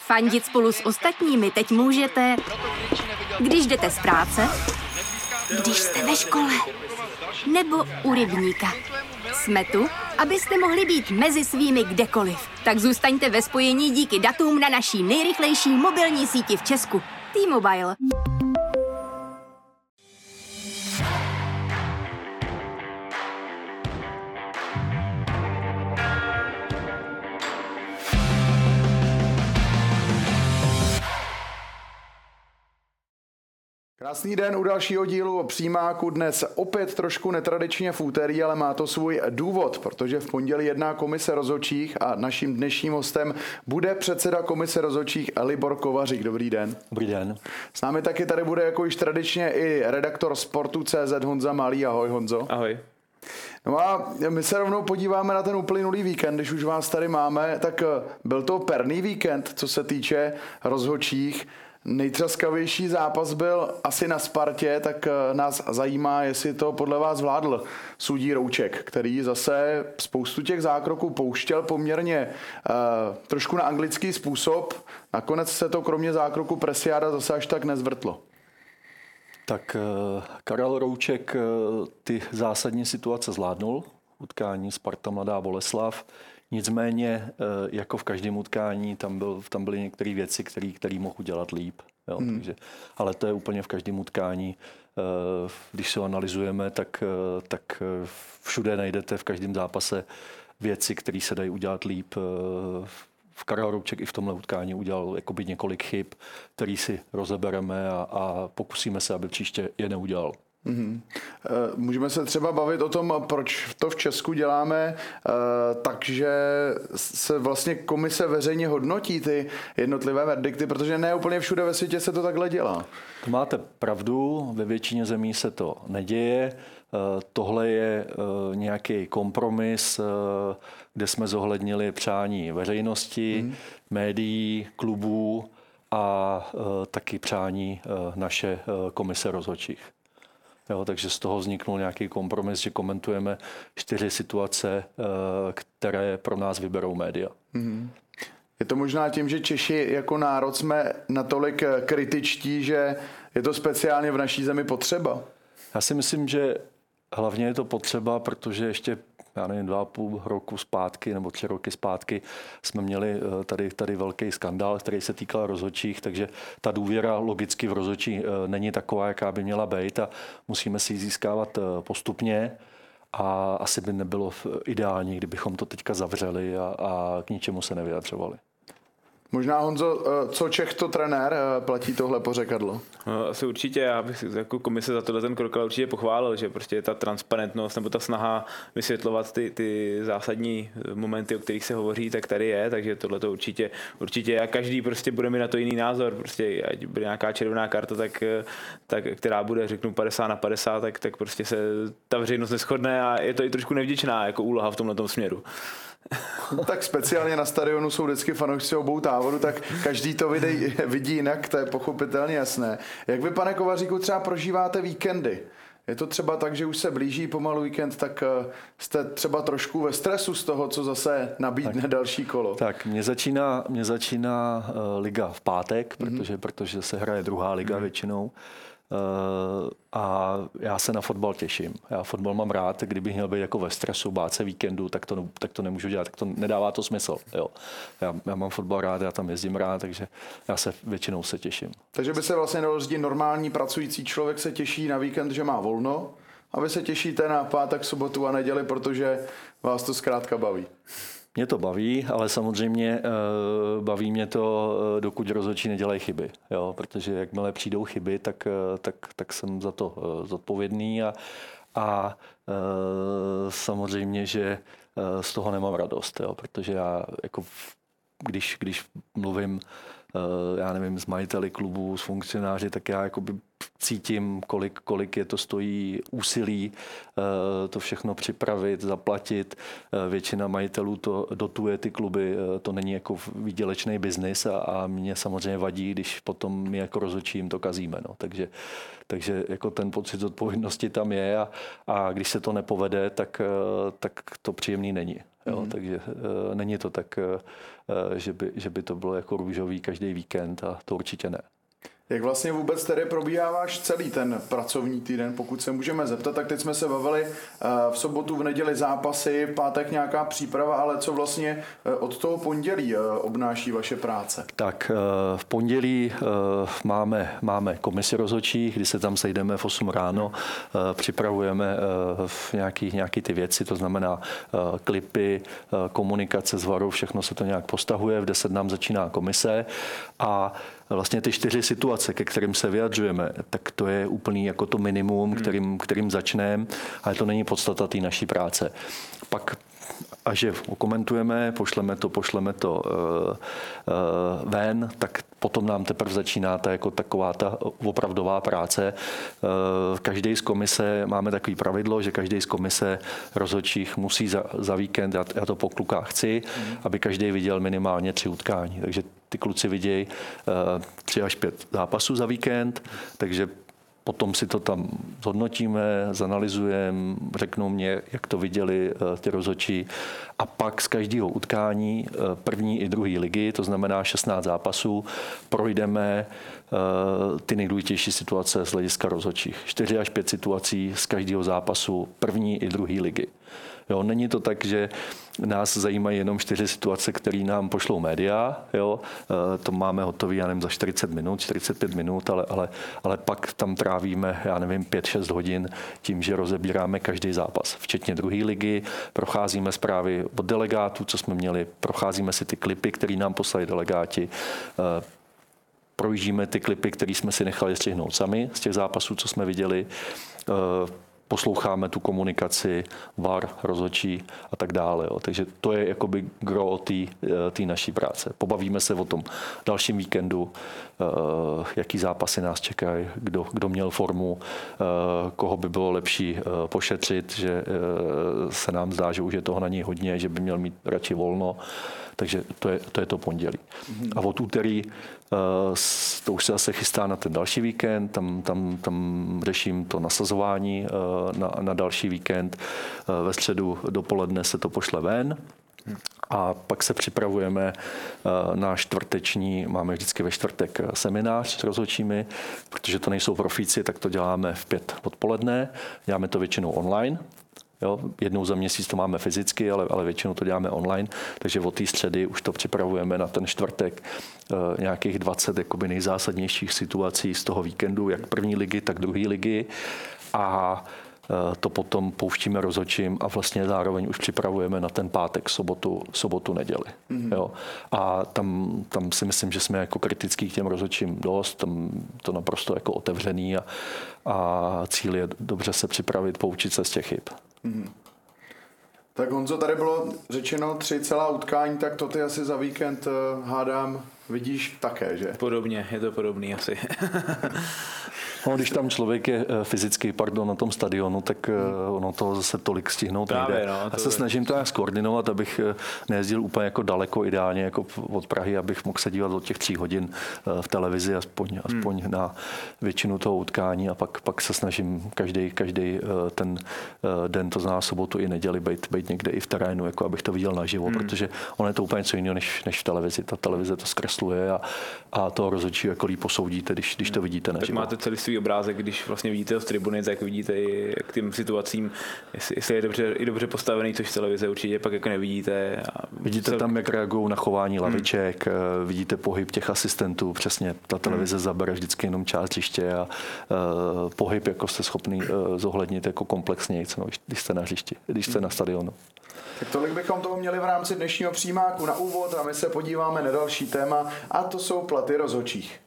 Fandit spolu s ostatními teď můžete, když jdete z práce, když jste ve škole, nebo u rybníka. Jsme tu, abyste mohli být mezi svými kdekoliv. Tak zůstaňte ve spojení díky datům na naší nejrychlejší mobilní síti v Česku. T-Mobile. Krásný den u dalšího dílu Přímáku. Dnes opět trošku netradičně v úterý, ale má to svůj důvod, protože v pondělí jedná komise rozhodčích a naším dnešním hostem bude předseda komise rozhodčích Libor Kovařík. Dobrý den. Dobrý den. S námi taky tady bude jako již tradičně i redaktor Sportu.cz Honza Malý. Ahoj Honzo. Ahoj. No a my se rovnou podíváme na ten uplynulý víkend, když už vás tady máme, tak byl to perný víkend, co se týče rozhodčích. Nejtřaskavější zápas byl asi na Spartě, tak nás zajímá, jestli to podle vás zvládl sudí Rouček, který zase spoustu těch zákroků pouštěl poměrně trošku na anglický způsob. Nakonec se to kromě zákroku Presiáda zase až tak nezvrtlo. Tak Karel Rouček ty zásadní situace zvládnul. Utkání Sparta Mladá Boleslav. Nicméně, jako v každém utkání, tam byly některé věci, které mohl udělat líp. Jo, takže, ale to je úplně v každém utkání. Když se analyzujeme, tak všude najdete v každém zápase věci, které se dají udělat líp. Karel Rouček i v tomhle utkání udělal jakoby několik chyb, který si rozebereme a pokusíme se, aby příště je neudělal. Můžeme se třeba bavit o tom, proč to v Česku děláme, takže se vlastně komise veřejně hodnotí ty jednotlivé verdikty, protože ne úplně všude ve světě se to takhle dělá. To máte pravdu, ve většině zemí se to neděje. Tohle je nějaký kompromis, kde jsme zohlednili přání veřejnosti, médií, klubů a taky přání naše komise rozhodčích. Jo, takže z toho vzniknul nějaký kompromis, že komentujeme 4 situace, které pro nás vyberou média. Je to možná tím, že Češi jako národ jsme natolik kritičtí, že je to speciálně v naší zemi potřeba? Já si myslím, že hlavně je to potřeba, protože ještě 2,5 roku zpátky nebo 3 roky zpátky jsme měli tady velký skandál, který se týkal rozhodčích, takže ta důvěra logicky v rozhodčí není taková, jaká by měla být a musíme si ji získávat postupně a asi by nebylo ideální, kdybychom to teďka zavřeli a k ničemu se nevyjadřovali. Možná, Honzo, co Čech, to trenér, platí tohle pořekadlo? Asi určitě, já bych jako komise za tohle ten krok určitě pochválil, že prostě ta transparentnost nebo ta snaha vysvětlovat ty zásadní momenty, o kterých se hovoří, tak tady je, takže tohle to určitě a každý prostě bude mít na to jiný názor, prostě ať bude nějaká červená karta, tak která bude, řeknu 50/50, tak prostě se ta veřejnost neshodne a je to i trošku nevděčná jako úloha v tomhletom směru. Tak speciálně na stadionu jsou vždycky fanoušci obou táborů, tak každý to vidí jinak, to je pochopitelně jasné. Jak vy, pane Kovaříku, třeba prožíváte víkendy? Je to třeba tak, že už se blíží pomalu víkend, tak jste třeba trošku ve stresu z toho, co zase nabídne další kolo? Tak, mě začíná liga v pátek, protože se hraje druhá liga většinou. A já se na fotbal těším. Já fotbal mám rád, kdybych měl být jako ve stresu, bát se víkendu, tak to nemůžu dělat, tak to nedává to smysl. Jo. Já mám fotbal rád, já tam jezdím rád, takže já se většinou těším. Takže by se vlastně dalo říct, normální pracující člověk se těší na víkend, že má volno, a vy se těšíte na pátek, sobotu a neděli, protože vás to zkrátka baví. Mě to baví, ale samozřejmě baví mě to, dokud rozhodčí nedělají chyby. Jo? Protože jakmile přijdou chyby, tak jsem za to zodpovědný a samozřejmě, že z toho nemám radost. Jo? Protože já, jako, když mluvím já nevím, s majiteli klubů, s funkcionáři, tak já jakoby cítím, kolik je to stojí úsilí to všechno připravit, zaplatit. Většina majitelů to dotuje ty kluby, to není jako výdělečný biznis a mě samozřejmě vadí, když potom my jako rozhodčím to kazíme. No. Takže jako ten pocit zodpovědnosti tam je a když se to nepovede, tak to příjemný není. Jo? Takže není to tak, že by to bylo jako růžový každý víkend a to určitě ne. Jak vlastně vůbec tedy probíhá váš celý ten pracovní týden, pokud se můžeme zeptat, tak teď jsme se bavili v sobotu, v neděli zápasy, pátek nějaká příprava, ale co vlastně od toho pondělí obnáší vaše práce? Tak v pondělí máme komisi rozhodčích, kdy se tam sejdeme v 8 ráno, připravujeme nějaký ty věci, to znamená klipy, komunikace s VARou, všechno se to nějak postahuje, v 10 nám začíná komise a vlastně ty 4 situace, ke kterým se vyjadřujeme, tak to je úplný jako to minimum, kterým začneme, ale to není podstata té naší práce. Pak až je okomentujeme, pošleme to ven, tak potom nám teprve začíná taková ta opravdová práce. Každý z komise, máme takový pravidlo, že každý z komise rozhodčích musí za víkend, já to po klukách chci, aby každý viděl minimálně 3 utkání. Takže ty kluci vidějí 3 až 5 zápasů za víkend, takže potom si to tam zhodnotíme, zanalyzujeme, řeknou mě, jak to viděli ty rozhodčí. A pak z každého utkání první i druhé ligy, to znamená 16 zápasů, projdeme ty nejdůležitější situace z hlediska rozhodčích. 4 až 5 situací z každého zápasu první i druhé ligy. Jo, není to tak, že nás zajímají jenom 4 situace, které nám pošlou média. Jo. To máme hotový, já nevím, za 40 minut, 45 minut, ale pak tam trávíme, já nevím, 5-6 hodin tím, že rozebíráme každý zápas, včetně druhé ligy, procházíme zprávy od delegátů, co jsme měli, procházíme si ty klipy, které nám poslali delegáti, projíždíme ty klipy, které jsme si nechali střihnout sami z těch zápasů, co jsme viděli, posloucháme tu komunikaci, VAR, rozhodčí a tak dále. Jo. Takže to je jakoby gro té naší práce. Pobavíme se o tom dalším víkendu, jaký zápasy nás čekají, kdo měl formu, koho by bylo lepší pošetřit, že se nám zdá, že už je toho na něj hodně, že by měl mít radši volno. Takže to je to pondělí. A od úterý to už se zase chystá na ten další víkend, tam řeším to nasazování na další víkend. Ve středu dopoledne se to pošle ven a pak se připravujeme na čtvrteční, máme vždycky ve čtvrtek seminář s rozhodčími, protože to nejsou profíci, tak to děláme v 5 odpoledne, děláme to většinou online. Jo, jednou za měsíc to máme fyzicky, ale většinou to děláme online, takže od té středy už to připravujeme na ten čtvrtek nějakých 20 jakoby nejzásadnějších situací z toho víkendu, jak první ligy, tak druhé ligy a to potom pouštíme rozhodčím a vlastně zároveň už připravujeme na ten pátek, sobotu, neděli. Jo. A tam si myslím, že jsme jako kritický k těm rozhodčím dost, tam to naprosto jako otevřený a cíl je dobře se připravit, poučit se z těch chyb. Tak Honzo, tady bylo řečeno 3 celá utkání, tak to ty asi za víkend hádám, vidíš také, že? Podobně, je to podobný asi. No, když tam člověk je fyzicky, na tom stadionu, tak ono toho zase tolik stihnout nejde. Já se snažím to nějak skoordinovat, abych nejezdil úplně jako daleko, ideálně jako od Prahy, abych mohl se dívat od těch 3 hodin v televizi aspoň na většinu toho utkání a pak se snažím každý ten den, to znamená sobotu i neděli, být někde i v terénu, jako abych to viděl naživo, protože ono je to úplně co jiného než v televizi. Ta televize to zkresluje a toho rozhodčí jako líp posoudíte, když to vidíte naživo. Tak máte celý svůj obrázek, když vlastně vidíte z tribuny, tak vidíte i k těm situacím, jestli je dobře postavený, což v televize určitě pak jako nevidíte. Vidíte tam, jak reagují na chování laviček, vidíte pohyb těch asistentů, přesně ta televize zabere vždycky jenom část hřiště a pohyb jako jste schopný zohlednit jako komplexněji, když jste na hřišti, když jste na stadionu. Tak tolik bychom toho měli v rámci dnešního přímáku na úvod a my se podíváme na další téma a to jsou platy rozhodčích.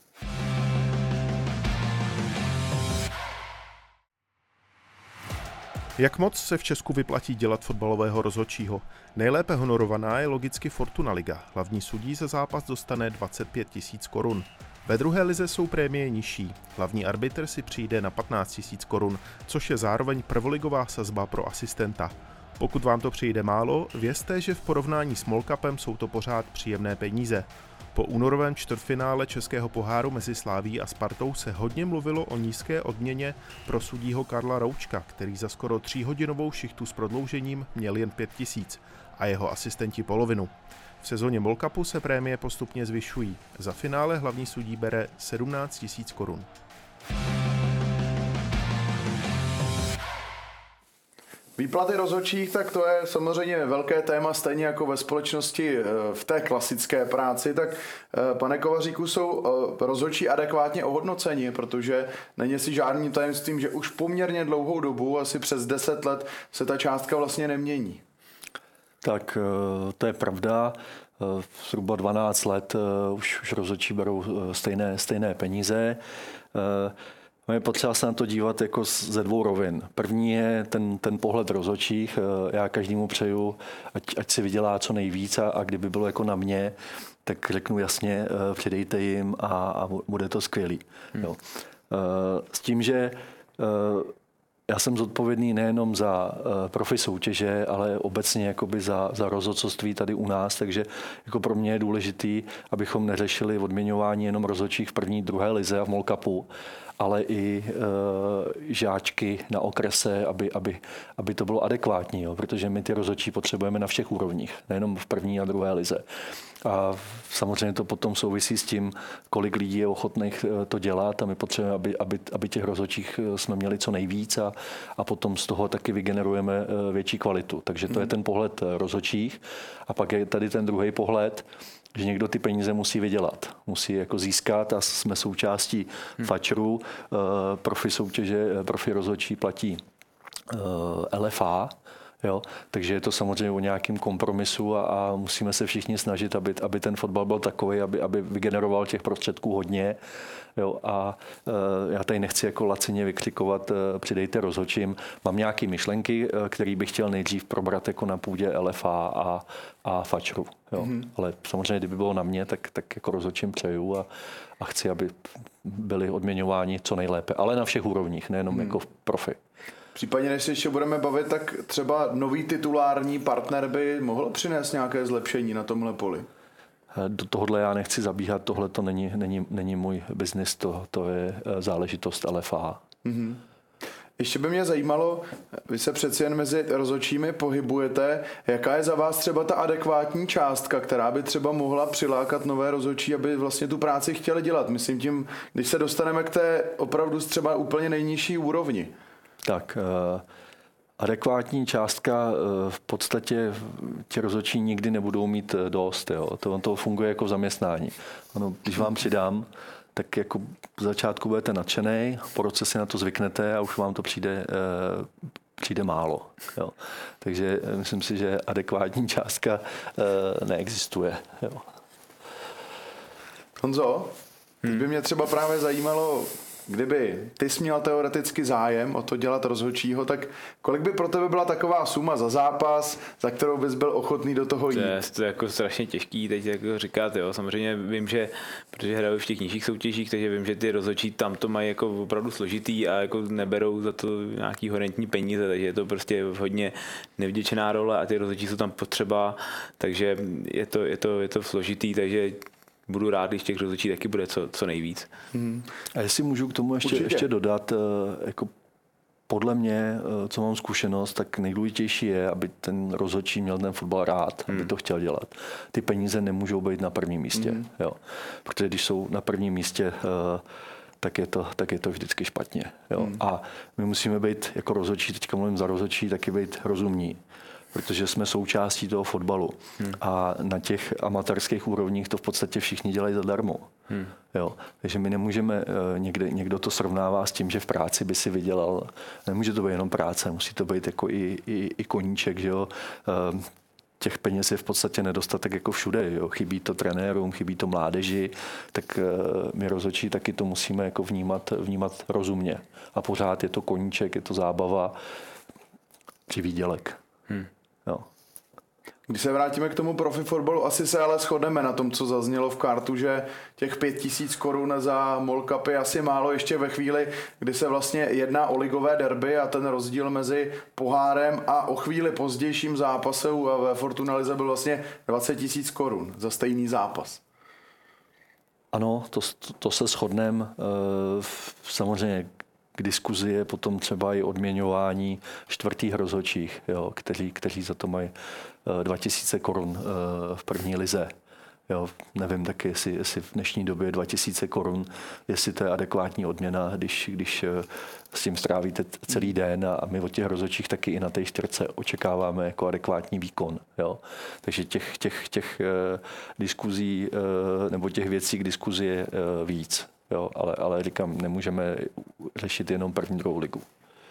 Jak moc se v Česku vyplatí dělat fotbalového rozhodčího? Nejlépe honorovaná je logicky Fortuna Liga. Hlavní sudí za zápas dostane 25 000 korun. Ve druhé lize jsou prémie nižší. Hlavní arbitr si přijde na 15 000 korun, což je zároveň prvoligová sazba pro asistenta. Pokud vám to přijde málo, vězte, že v porovnání s MOL Cupem jsou to pořád příjemné peníze. Po únorovém čtvrtfinále českého poháru mezi Slavií a Spartou se hodně mluvilo o nízké odměně pro sudího Karla Roučka, který za skoro 3hodinovou šichtu s prodloužením měl jen 5 000. a jeho asistenti polovinu. V sezóně MOL Cupu se prémie postupně zvyšují. Za finále hlavní sudí bere 17 000 korun. Výplaty rozhodčích, tak to je samozřejmě velké téma, stejně jako ve společnosti v té klasické práci. Tak pane Kovaříku, jsou rozhodčí adekvátně ohodnoceni, protože není si žádným tajemstvím, že už poměrně dlouhou dobu, asi přes 10 let, se ta částka vlastně nemění. Tak to je pravda. Zhruba 12 let už rozhodčí berou stejné peníze. Je potřeba se na to dívat jako ze dvou rovin. První je ten pohled rozhodčích. Já každému přeju, ať si vydělá co nejvíc a kdyby bylo jako na mě, tak řeknu jasně, přidejte jim a bude to skvělý. Jo. S tím, že já jsem zodpovědný nejenom za profi soutěže, ale obecně jakoby za rozhodcovství tady u nás, takže jako pro mě je důležitý, abychom neřešili odměňování jenom rozhodčích v první, druhé lize a v MOL Cupu, ale i žáčky na okrese, aby to bylo adekvátní, jo? Protože my ty rozhodčí potřebujeme na všech úrovních, nejenom v první a druhé lize. A samozřejmě to potom souvisí s tím, kolik lidí je ochotných to dělat a my potřebujeme, aby těch rozhodčích jsme měli co nejvíc a potom z toho taky vygenerujeme větší kvalitu. Takže to je ten pohled rozhodčích. A pak je tady ten druhý pohled, že někdo ty peníze musí vydělat, musí jako získat a jsme součástí fačru. Profi soutěže, profi rozhodčí platí LFA, jo? Takže je to samozřejmě o nějakém kompromisu a musíme se všichni snažit, aby ten fotbal byl takový, aby vygeneroval těch prostředků hodně. Jo? A já tady nechci jako lacině vykřikovat, přidejte rozhodčím. Mám nějaké myšlenky, které bych chtěl nejdřív probrat jako na půdě LFA a fačru. Jo? Ale samozřejmě, kdyby bylo na mě, tak jako rozhodčím přeju a chci, aby byli odměňováni co nejlépe. Ale na všech úrovních, nejenom jako v profi. Případně, než se ještě budeme bavit, tak třeba nový titulární partner by mohl přinést nějaké zlepšení na tomhle poli. Do tohohle já nechci zabíhat, tohle to není můj biznis, to je záležitost LFA. Ještě by mě zajímalo, vy se přeci jen mezi rozhodčími pohybujete, jaká je za vás třeba ta adekvátní částka, která by třeba mohla přilákat nové rozhodčí, aby vlastně tu práci chtěli dělat. Myslím tím, když se dostaneme k té opravdu třeba úplně nejnižší úrovni. Tak adekvátní částka v podstatě ti rozhodčí nikdy nebudou mít dost. Jo. To funguje jako zaměstnání. Ano, když vám přidám, tak jako v začátku budete nadšenej, po roce si na to zvyknete a už vám to přijde málo. Jo. Takže myslím si, že adekvátní částka neexistuje. Jo. Honzo, teď by mě třeba právě zajímalo, kdyby ty jsi měl teoreticky zájem o to dělat rozhodčího, tak kolik by pro tebe byla taková suma za zápas, za kterou bys byl ochotný do toho jít? To je jako strašně těžký teď jako říkat, jo. Samozřejmě vím, že protože hraju v těch nižších soutěžích, takže vím, že ty rozhodčí tam to mají jako opravdu složitý a jako neberou za to nějaký horentní peníze, takže je to prostě hodně nevděčená role a ty rozhodčí jsou tam potřeba, takže je to složitý, takže budu rád, když těch rozhodčí taky bude co nejvíc. A jestli můžu k tomu ještě dodat, jako podle mě, co mám zkušenost, tak nejdůležitější je, aby ten rozhodčí měl ten fotbal rád, aby to chtěl dělat. Ty peníze nemůžou být na prvním místě. Jo. Protože když jsou na prvním místě, tak je to vždycky špatně. Jo. A my musíme být jako rozhodčí, teďka mluvím za rozhodčí, taky být rozumní. Protože jsme součástí toho fotbalu. A na těch amatérských úrovních to v podstatě všichni dělají zadarmo. Jo. Takže my nemůžeme, někdo to srovnává s tím, že v práci by si vydělal. Nemůže to být jenom práce, musí to být jako i koníček, že jo. Těch peněz je v podstatě nedostatek jako všude. Jo. Chybí to trenérům, chybí to mládeži, tak my rozhodčí taky to musíme jako vnímat rozumně. A pořád je to koníček, je to zábava či výdělek. Jo. Když se vrátíme k tomu profi fotbalu, asi se ale shodneme na tom, co zaznělo v kartu, že těch 5 000 korun za MOL Cup je asi málo ještě ve chvíli, kdy se vlastně jedná o ligové derby a ten rozdíl mezi pohárem a o chvíli pozdějším zápasem ve Fortuna lize byl vlastně 20 000 korun za stejný zápas. Ano, to se shodneme. Samozřejmě, k diskuzi je potom třeba i odměňování čtvrtých rozhodčích, jo, kteří za to mají 2000 korun v první lize. Jo, nevím taky, jestli v dnešní době 2000 korun, jestli to je adekvátní odměna, když s tím strávíte celý den a my od těch rozhodčích taky i na té čtyřce očekáváme jako adekvátní výkon. Jo. Takže těch diskuzí nebo těch věcí k diskuzi je víc. Jo, ale říkám, nemůžeme řešit jenom první, druhou ligu.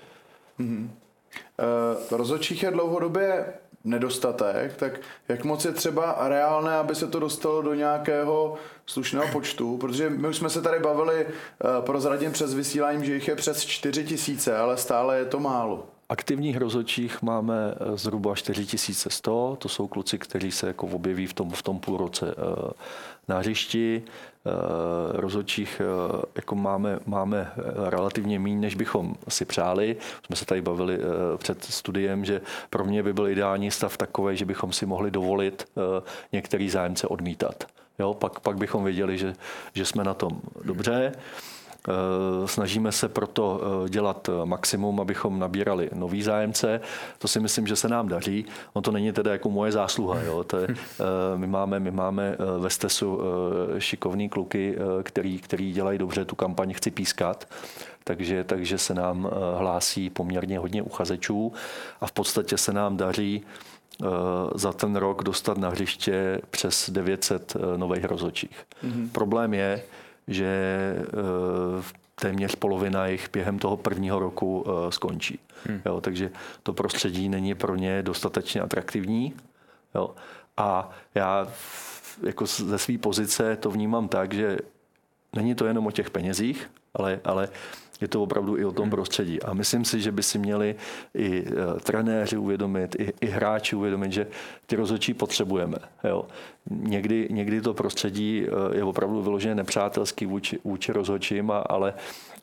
Rozhodčích je dlouhodobě nedostatek, tak jak moc je třeba reálné, aby se to dostalo do nějakého slušného počtu, protože my už jsme se tady bavili prozradím přes vysílání, že jich je přes 4000, ale stále je to málo. Aktivních rozhodčích máme zhruba 4100, to jsou kluci, kteří se jako objeví v tom půlroce na hřišti. Rozhodčích jako máme relativně méně, než bychom si přáli. Jsme se tady bavili před studiem, že pro mě by byl ideální stav takový, že bychom si mohli dovolit některý zájemce odmítat. Jo, pak bychom věděli, že jsme na tom dobře. Snažíme se proto dělat maximum, abychom nabírali nový zájemce. To si myslím, že se nám daří. On to není teda jako moje zásluha. Jo. To je, my máme ve Stesu šikovný kluky, který dělají dobře tu kampaň Chci pískat. Takže se nám hlásí poměrně hodně uchazečů a v podstatě se nám daří za ten rok dostat na hřiště přes 900 nových rozhodčích. Problém je, že téměř polovina jich během toho prvního roku skončí. Jo, takže to prostředí není pro ně dostatečně atraktivní. Jo. A já jako ze své pozice to vnímám tak, že není to jenom o těch penězích, ale je to opravdu i o tom prostředí. A myslím si, že by si měli i trenéři uvědomit, i hráči uvědomit, že ty rozhodčí potřebujeme. Jo. Někdy to prostředí je opravdu vyloženě nepřátelský vůči rozhodčím, ale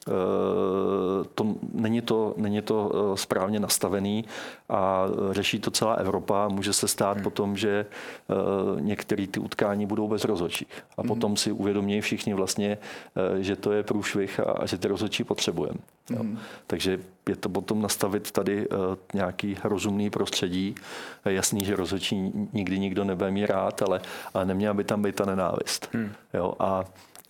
není to správně nastavený a řeší to celá Evropa. Může se stát potom, že některé ty utkání budou bez rozhodčích. A potom si uvědomí všichni vlastně, že to je průšvih a že ty rozhodčí potřebujeme. Takže je to potom nastavit tady nějaký rozumný prostředí. Je jasný, že rozhodčí nikdy nikdo nebude mít rád, ale neměla by tam být ta nenávist. Jo, a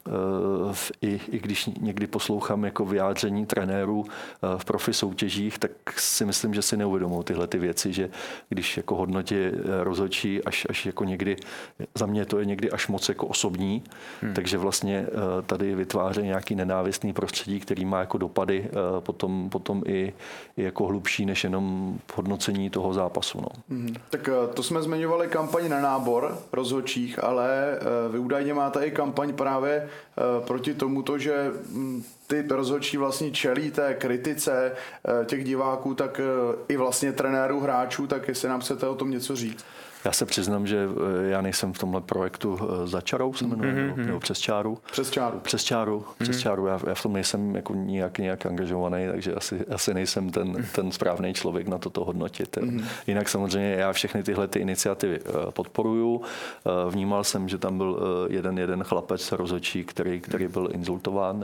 i když někdy poslouchám jako vyjádření trenérů v profi soutěžích, tak si myslím, že si neuvědomují tyhle ty věci, že když jako hodnotí rozhodčí až jako někdy, za mě to je někdy až moc jako osobní, takže vlastně tady vytváří nějaký nenávistný prostředí, který má jako dopady potom i jako hlubší než jenom hodnocení toho zápasu. No. Tak to jsme zmiňovali kampaň na nábor rozhodčích, ale vy údajně máte i kampaň právě proti tomuto, že ty rozhodčí vlastně čelí té kritice těch diváků, tak i vlastně trenérů, hráčů, tak jestli nám chcete o tom něco říct. Já se přiznám, že já nejsem v tomhle projektu za čarou, se jmenuje, nebo přes čáru. Přes čáru. Já v tom nejsem jako nějak angažovaný, takže asi nejsem ten správný člověk na toto hodnotit. Jinak samozřejmě já všechny tyhle ty iniciativy podporuju. Vnímal jsem, že tam byl jeden chlapec rozhodčí, který byl insultován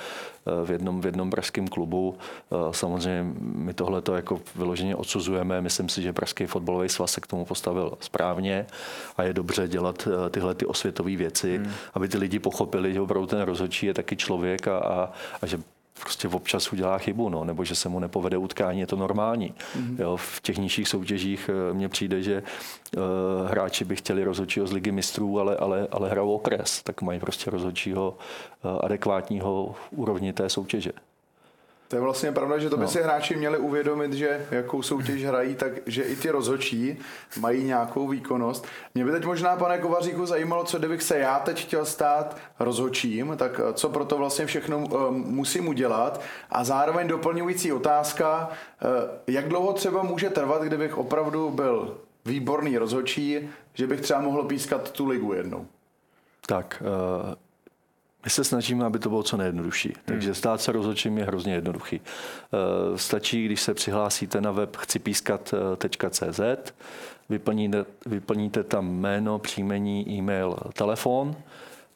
v jednom pražském klubu. Samozřejmě my tohleto jako vyloženě odsuzujeme. Myslím si, že Pražský fotbalový svaz se k tomu postavil správně a je dobře dělat tyhle ty osvětové věci, aby ty lidi pochopili, že opravdu ten rozhodčí je taky člověk a že prostě občas udělá chybu, no, nebo že se mu nepovede utkání, je to normální. Jo, v těch nižších soutěžích mně přijde, že hráči by chtěli rozhodčího z Ligy mistrů, ale hrajou okres, tak mají prostě rozhodčího adekvátního úrovni té soutěže. To je vlastně pravda, že to by si hráči měli uvědomit, že jakou soutěž hrají, takže i ty rozhodčí mají nějakou výkonnost. Mě by teď možná, pane Kovaříku, zajímalo, co kdybych se já teď chtěl stát rozhodčím, tak co pro to vlastně všechno musím udělat. A zároveň doplňující otázka, jak dlouho třeba může trvat, kdybych opravdu byl výborný rozhodčí, že bych třeba mohl pískat tu ligu jednou. Tak, my se snažíme, aby to bylo co nejjednodušší. Takže stát se rozhodčím je hrozně jednoduchý. Stačí, když se přihlásíte na web chcipískat.cz, vyplníte tam jméno, příjmení, e-mail, telefon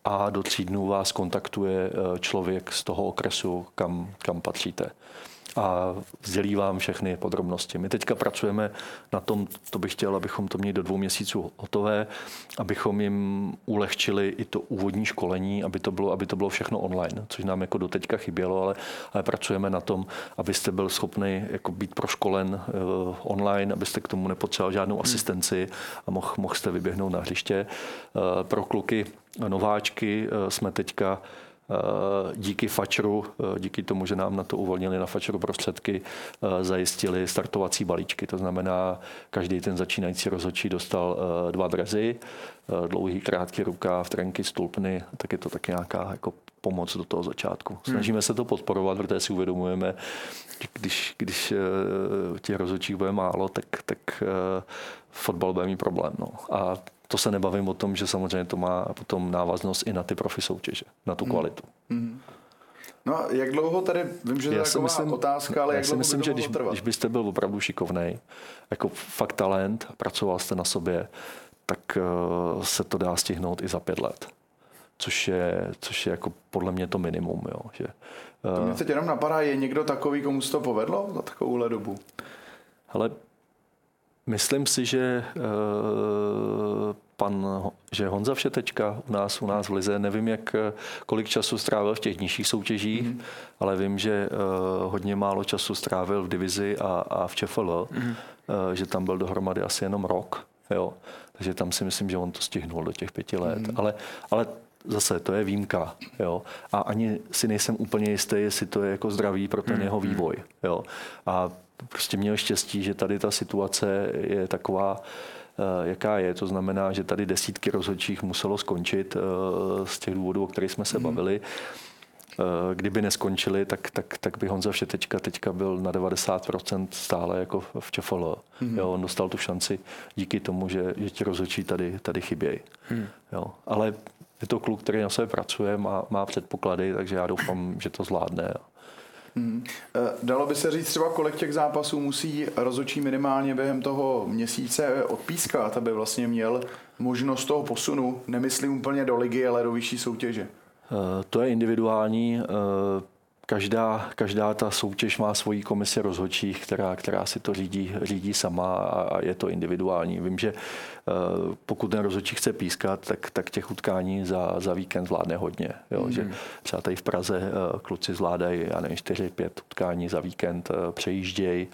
a do 3 dnů vás kontaktuje člověk z toho okresu, kam patříte. A sdělí vám všechny podrobnosti. My teďka pracujeme na tom, to bych chtěl, abychom to měli do 2 měsíců hotové, abychom jim ulehčili i to úvodní školení, aby to bylo všechno online, což nám jako doteďka chybělo, ale pracujeme na tom, abyste byl schopný jako být proškolen online, abyste k tomu nepotřeboval žádnou asistenci a mohl jste vyběhnout na hřiště. Pro kluky nováčky jsme teďka díky Fačru, díky tomu, že nám na to uvolnili na Fačru prostředky, zajistili startovací balíčky. To znamená, každý ten začínající rozhodčí dostal 2 drezy, dlouhý, krátký rukáv, trenky, stulpny, tak je to taky nějaká jako pomoc do toho začátku. Snažíme se to podporovat, protože si uvědomujeme, když těch rozhodčích bude málo, tak fotbal bude mít problém. No. A to se nebavím o tom, že samozřejmě to má potom návaznost i na ty profi soutěže, na tu kvalitu. No a jak dlouho tady, vím, že to je taková otázka, ale jak dlouho myslím, by to že trvat? když byste byl opravdu šikovnej, jako fakt talent, pracoval jste na sobě, tak se to dá stihnout i za 5 let. Což je jako podle mě to minimum. Jo, že, to mě teď jenom napadá, je někdo takový, komu se to povedlo za takovouhle dobu? Hele, myslím si, že že Honza Všetečka u nás v lize, nevím, kolik času strávil v těch nižších soutěžích, ale vím, že hodně málo času strávil v divizi a v ČFL, že tam byl dohromady asi jenom rok. Jo. Takže tam si myslím, že on to stihnul do těch 5 let. Ale zase to je výjimka. Jo. A ani si nejsem úplně jistý, jestli to je jako zdravý pro ten jeho vývoj. Jo. A prostě měl štěstí, že tady ta situace je taková, jaká je. To znamená, že tady desítky rozhodčích muselo skončit z těch důvodů, o kterých jsme se bavili. Kdyby neskončili, tak by Honza Všetečka teďka byl na 90% stále jako v ČFL. Jo, on dostal tu šanci díky tomu, že ti rozhodčí tady chybějí. Jo, ale je to kluk, který na sebe pracuje, má předpoklady, takže já doufám, že to zvládne. Dalo by se říct třeba, kolik těch zápasů musí rozhodčí minimálně během toho měsíce odpískat, aby vlastně měl možnost toho posunu, nemyslím úplně do ligy, ale do vyšší soutěže? To je individuální. Každá ta soutěž má svoji komisi rozhodčích, která si to řídí sama a je to individuální. Vím, že pokud ten rozhodčí chce pískat, tak těch utkání za víkend zvládne hodně. Jo? Že třeba tady v Praze kluci zvládají, 4-5 utkání za víkend, přejíždějí.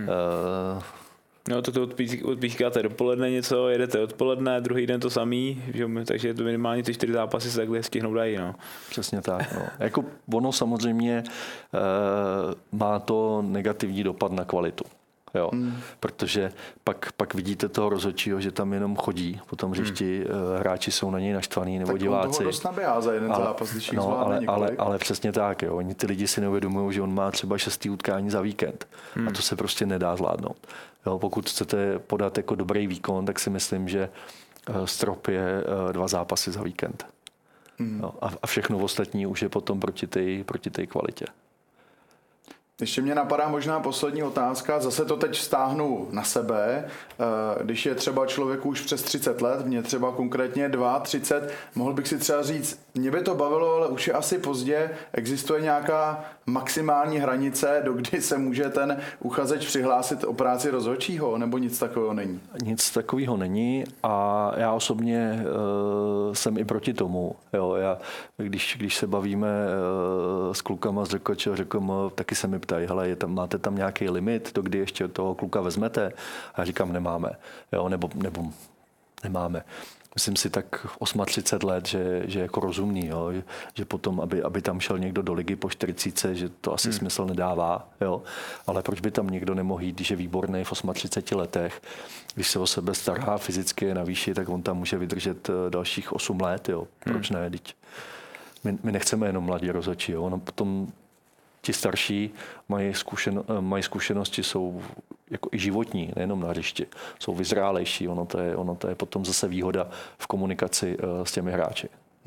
No to odpískáte dopoledne něco, jedete odpoledne, druhý den to samý, že? Takže to minimálně ty 4 zápasy se takhle stihnou dají. No. Přesně tak. No. Jako ono samozřejmě má to negativní dopad na kvalitu. Jo. Protože pak vidíte toho rozhodčího, že tam jenom chodí po tom hřišti, hráči jsou na něj naštvaný nebo tak diváci. Tak on toho dost naběhá za jeden zápas, když jich zvládne několik. Ale přesně tak. Jo. Oni ty lidi si neuvědomují, že on má třeba 6 utkání za víkend. A to se prostě nedá zvládnout. Jo, pokud chcete podat jako dobrý výkon, tak si myslím, že strop je 2 zápasy za víkend. Jo, a všechno ostatní už je potom proti té kvalitě. Ještě mě napadá možná poslední otázka, zase to teď stáhnu na sebe, když je třeba člověku už přes 30 let, mě třeba konkrétně 32, mohl bych si třeba říct, mě by to bavilo, ale už je asi pozdě, existuje nějaká maximální hranice, do kdy se může ten uchazeč přihlásit o práci rozhodčího, nebo nic takového není? Nic takového není a já osobně jsem i proti tomu. Jo, když se bavíme s klukama z řekom, taky se mi ptají, hele, máte tam nějaký limit, do kdy ještě toho kluka vezmete? A já říkám, nemáme. Jo, nebo nemáme. Myslím si tak 38 let, že jako rozumný, jo, že potom, aby tam šel někdo do ligy po 40, že to asi smysl nedává. Jo. Ale proč by tam někdo nemohl jít, když je výborný v 38 letech, když se o sebe stará, fyzicky je na výši, tak on tam může vydržet dalších 8 let. Jo. Proč ne? My nechceme jenom mladí rozhodčí. Jo. Ono potom ti starší mají zkušenosti, jsou jako i životní, nejenom na hřišti. Jsou vyzrálejší, ono to je potom zase výhoda v komunikaci s těmi hráči.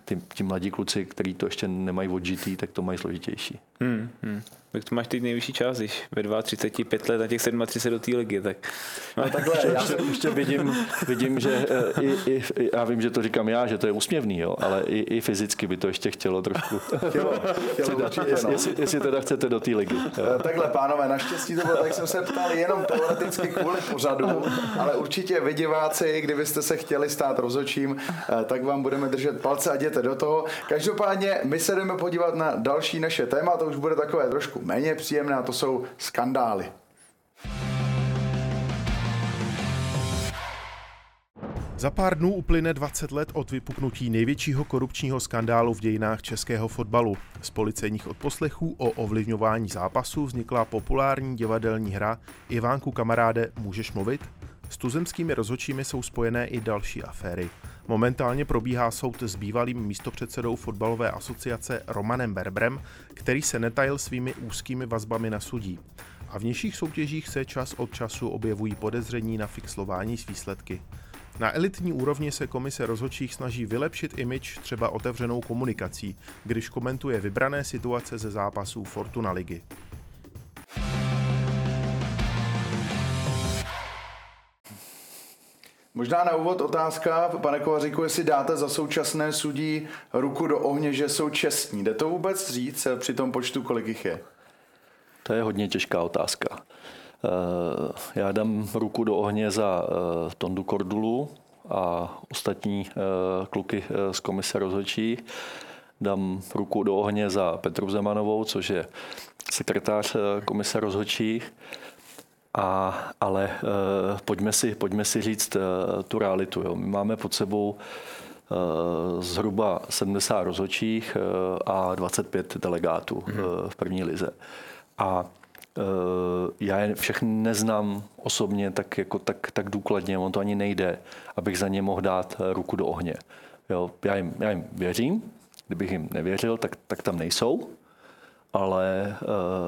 ti mladí kluci, kteří to ještě nemají odžitý, tak to mají složitější. Tak to máš teď nejvyšší čas, když ve 35 let na těch 37 do té ligy, tak... No takhle, ještě vidím, že já vím, že to říkám já, že to je úsměvný, jo, ale i fyzicky by to ještě chtělo trošku. Chtělo určitě, no. Jestli teda chcete do té ligy. Takhle, pánové, naštěstí to bylo, tak jsem se ptal jenom teoreticky kvůli pořadu, ale určitě vy diváci, kdybyste se chtěli stát rozhodčím, tak vám budeme držet palce a jděte do toho. Každopádně my se jdeme podívat na další naše téma, to už bude takové trošku méně příjemné, a to jsou skandály. Za pár dnů uplyne 20 let od vypuknutí největšího korupčního skandálu v dějinách českého fotbalu. Z policejních odposlechů o ovlivňování zápasů vznikla populární divadelní hra Ivánku kamaráde, můžeš mluvit? S tuzemskými rozhodčími jsou spojené i další aféry. Momentálně probíhá soud s bývalým místopředsedou fotbalové asociace Romanem Berbrem, který se netajil svými úzkými vazbami na sudí. A v nižších soutěžích se čas od času objevují podezření na fixlování s výsledky. Na elitní úrovni se komise rozhodčích snaží vylepšit image třeba otevřenou komunikací, když komentuje vybrané situace ze zápasů Fortuna ligy. Možná na úvod otázka, pane Kovaříku, jestli dáte za současné sudí ruku do ohně, že jsou čestní. Jde to vůbec říct při tom počtu, kolik jich je? To je hodně těžká otázka. Já dám ruku do ohně za Tondu Kordulu a ostatní kluky z komise rozhodčí. Dám ruku do ohně za Petru Zemanovou, což je sekretář komise rozhodčích. Ale pojďme si říct tu realitu. Jo. My máme pod sebou zhruba 70 rozhodčích a 25 delegátů v první lize. A já je všechny neznám osobně tak důkladně, on to ani nejde, abych za ně mohl dát ruku do ohně. Jo, já jim věřím, kdybych jim nevěřil, tak tam nejsou, ale